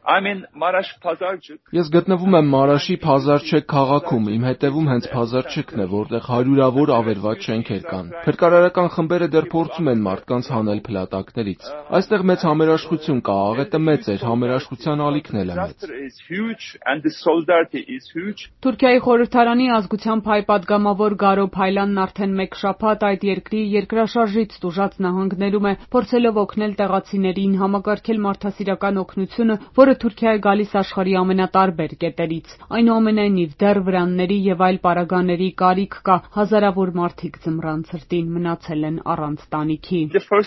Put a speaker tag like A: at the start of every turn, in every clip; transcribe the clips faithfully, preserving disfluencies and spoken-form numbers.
A: Ես գտնվում եմ Մարաշի Փազարչեկ քաղաքում, իմ հետևում հենց Փազարչեկն է, որտեղ հարյուրավոր ավերված շենքեր կան։ Փրկարարական խմբերը դեռ փորձում են մարդկանց հանել փլատակներից։ Այստեղ մեծ համերաշխություն կա, աղետը մեծ էր, համերաշխության ալիքն էլ է մեծ։
B: Թուրքիայի խորհրդարանի ազգության փայ պատգամավոր Գարո Փայլանն արդեն մեկ շաբաթ այդ երկրի երկրաշարժից տուժած նահանգներում է, փորձելով օգնել տեղացիներին համակարգել մարդասիրական օգնությունը, որը Թուրքիա է գալիս աշխարհի ամենատարբեր կետերից։ Այնուամենայնիվ, դեռ վրանների եւ այլ պարագաների կարիք կա, հազարավոր մարդիկ ձմռան ցրտին մնացել են առանց տանիքի։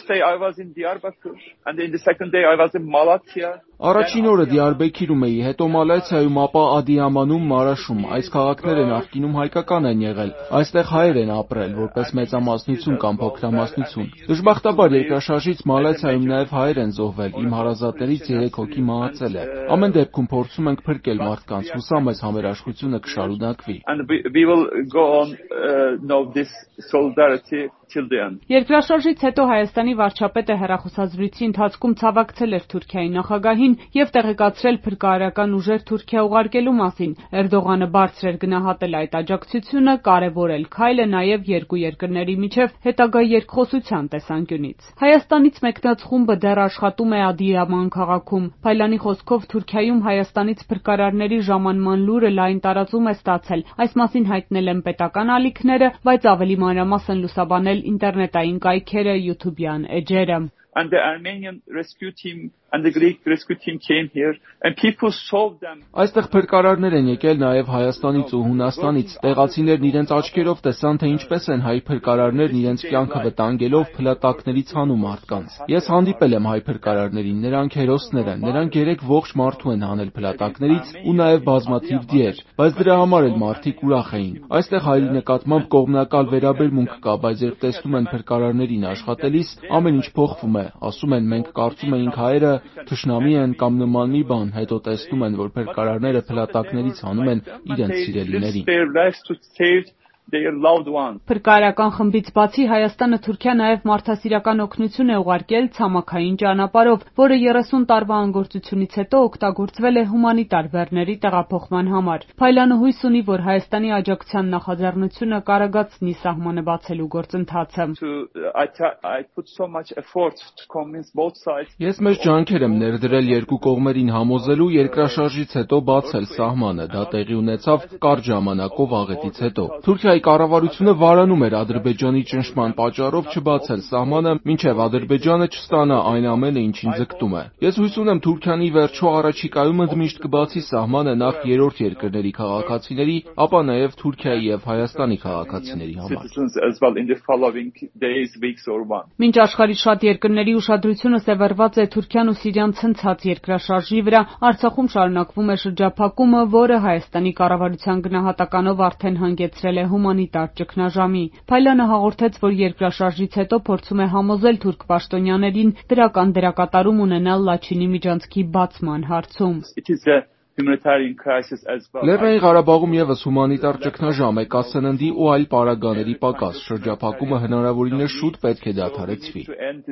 A: Առաջին օրը Դիարբեքիրում էի, հետո Մալաթիայում, ապա Ադիամանում, Մարաշում։ Այս քաղաքները նախկինում հայկական են եղել։ Այստեղ հայեր են ապրել, որպես մեծամասնություն կամ փոքրամասնություն։ Դժբախտաբար երկրաշարժից Մալաթիայում նաև հայեր են զոհվել, իմ հարազատներից երեք հոգի մահացել է։ Ամեն դեպքում փորձում ենք փրկել մարդկանց, հուսամ այս համերաշխությունը կշարունակվի։
B: Երկրաշարժից հետո Հայաստանի վարչապետը հեռախոսազրույցի ընթացքում ցավակցել էր Թուրքիայի նախագահին եւ տեղեկացրել փրկարարական ուժեր Թուրքիա ուղարկելու մասին։ Էրդողանը բարձր էր գնահատել այդ աջակցությունը, կարևորել քայլը նաեւ երկու երկրների միջև հետագա երկխոսության տեսանկյունից։ Հայաստանից մեկնած խումբը դեռ աշխատում է Ադիաման քաղաքում։ Փայլանի խոսքով Թուրքիայում Հայաստանից փրկարարների ժամանման լուրը լայն տարածում է ստացել։ Այս մասին հայտնել են պետական ալիքները, բայց ավելի մանրամասն լուսաբանել ինտերնետային կայքերը, յութուբյան էջերը։
A: Այստեղ փրկարարներ են եկել նաև Հայաստանից ու Հունաստանից։ Տեղացիներն իրենց աչքերով տեսան, թե ինչպես են հայ փրկարարներն իրենց կյանքը վտանգելով փլատակներից հանում մարդկանց։ Ես հանդիպել եմ հայ փրկարարներին, նրանք հերոսներ են, նրանք երեք ողջ մարդու են հանել փլատակներից ու նաև բազմաթիվ դիեր, բայց դրա համար էլ մարդիկ ուրախ էին։ Այստեղ հայերի նկատմամբ կողմնակալ վերաբերմունք կա, բայց երբ տեսնում են փրկարարներին աշխատելիս, ամեն ինչ փոխվում է։ Ասում են, մենք կարծում էինք հայերը թշնամի են կամ նման մի բան, հետո տեսնում են, որ փրկարարները փլատակներից հանում են իրենց սիրելիներին։
B: Փրկարարական խմբից բացի Հայաստանը Թուրքիա նաև մարդասիրական օգնություն է ուղարկել ցամաքային ճանապարհով, որը երեսուն տարվա անգործությունից հետո օգտագործվել է հումանիտար բեռների տեղափոխման համար։ Փայլանը հույս ունի, որ Հայաստանի աջակցության նախաձեռնությունը կարագացնի սահմանը բացելու գործընթացը։
A: Ես մեծ ջանքեր եմ ներդրել երկու կողմերին համոզելու երկրաշարժից հետո բացել սահմանը։ Դա տեղի ունեցավ կարճ ժամանակով աղետից հետո։ Թուրքիայի կառավարությունը վարանում էր Ադրբեջանի ճնշման պատճառով չբացել սահմանը, մինչև Ադրբեջանը չստանա այն ամենը, ինչին ձգտում է։ Ես հույս ունեմ Թուրքիան ի վերջո առաջիկայում ընդմիշտ կբացի սահմանը նախ երրորդ երկրների քաղաքացիների, ապա նաև Թուրքիայի եւ Հայաստանի քաղաքացիների համար։
B: Մինչ աշխարհի շատ երկրների ուշադրությունը սևեռված է Թուրքիան ու Սիրիան ցնցած երկրաշարժի վրա, Արցախում շարունակվում է շրջափակումը, որը Հայաստանի կառավարության գնահատականով արդեն հանգեցրել է հումանիտար ճգնաժամի։ Փայլանը հաղորդեց, որ երկրաշարժից հետո փորձում է համոզել թուրք պաշտոնյաներին դրական դերակատարում ունենալ Լաչինի միջանցքի բացման հարցում։
A: Լեռնային Ղարաբաղում եւս հումանիտար ճգնաժամ է, կա սննդի ու այլ պարագաների պակաս, շրջափակումը հնարավորինս շուտ պետք է դադարեցվի։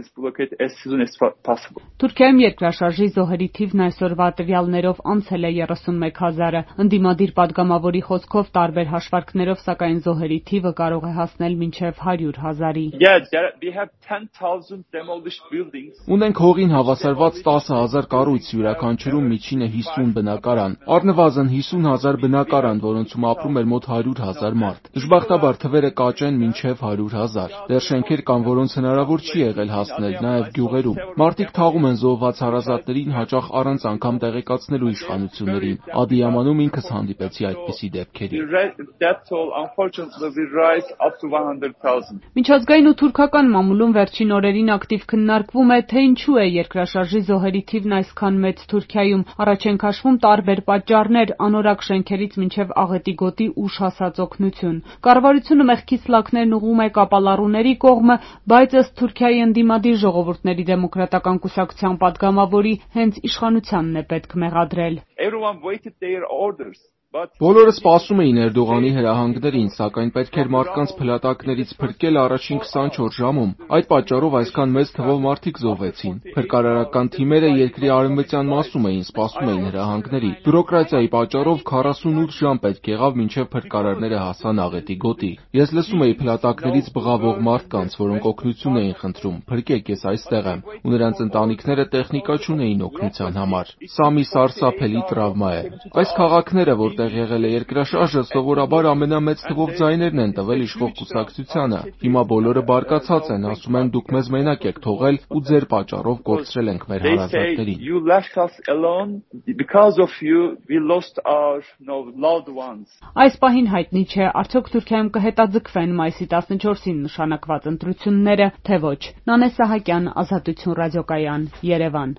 B: Թուրքիայում երկրաշարժի զոհերի թիվն այսօրվա տվյալներով անցել է երեսունմեկ հազարը։ Ընդդիմադիր պատգամավորի խոսքով տարբեր հաշվարկներով, սակայն զոհերի թիվը կարող է հասնել մինչև հարյուր հազարի։
A: Ունենք հողին հավասարված տասը հազար կառույց, յուրաքանչյուրում միջինը հիսուն բնակարան։ Առնվազն հիսուն հազար բնակարան, որոնցում ապրում էր մոտ հարյուր հազար մարդ։ Դժբախտաբար թվերը կաճեն մինչև հարյուր հազար։ Դեռ շենքեր կան, որոնց հնարավոր չի եղել հասնել, նաև գյուղերում։ Մարդիկ թաղում են զոհված հարազատներին, հաճախ առանց անգամ տեղեկացնելու իշխանություններին։ Ադիամանում ինքս հանդիպեցի այդպիսի դեպքերի։
B: Միջազգային ու թուրքական մամուլում վերջին օրերին ակտիվ քննարկվում է, թե ինչու է երկրաշարժի զոհերի թիվն այսքան մեծ Թուրքիայում։ Առաջ են քաշվում տարբեր պատճառներ՝ անորակ շենքերից մինչև աղետի գոտի ուշ հասած օգնություն։ Կառավարությունը մեղքի սլաքներն ուղղում է կապալառուների կողմը, բայց ըստ Թուրքիայի ընդդիմադիր ժողովուրդների դեմոկրատական կուսակցության պատգամավորի, հենց իշխանությանն է պետք մեղադրել։
A: Everyone waited their orders. Բոլորը սպասում էին Էրդողանի հրահանգներին, սակայն պետք էր մարդկանց փլատակներից փրկել առաջին քսանչորս ժամում, այդ պատճառով այսքան մեծ թվով մարդիկ զոհվեցին։ Փրկարարական թիմերը երկրի արևմտյան մասում էին, սպասում էին հրահանգների։ Բյուրոկրատիայի պատճառով քառասունութ ժամ պետք եղավ, մինչև փրկարարները հասան աղետի գոտի։ Ես լսում էի փլատակներից բղավող մարդկանց, որոնք օգնություն էին խնդրում, փրկեք, ես այստեղ եմ, ու նրանց ընտանիքները տեխնիկա չունեին օգնության համար։ Սա մի սարսափելի տրավմա է։ Այս քաղաքները, որտեղ եղել է երկրաշարժը, սովորաբար ամենամեծ թվով ձայներն են տվել իշխող կուսակցությանը։ Հիմա բոլորը բարկացած են, ասում են դուք մեզ մենակ եք թողել ու ձեր պատճառով կորցրել ենք մեր հարազատներին։
B: Այս պահին հայտնի չէ, արդյոք Թուրքիայում կհետաձգվեն մայիսի տասնչորսին նշանակված ընտրությունները, թե ոչ։ Նանե Սահակյան, Ազատություն ռադիոկայան, Երևան։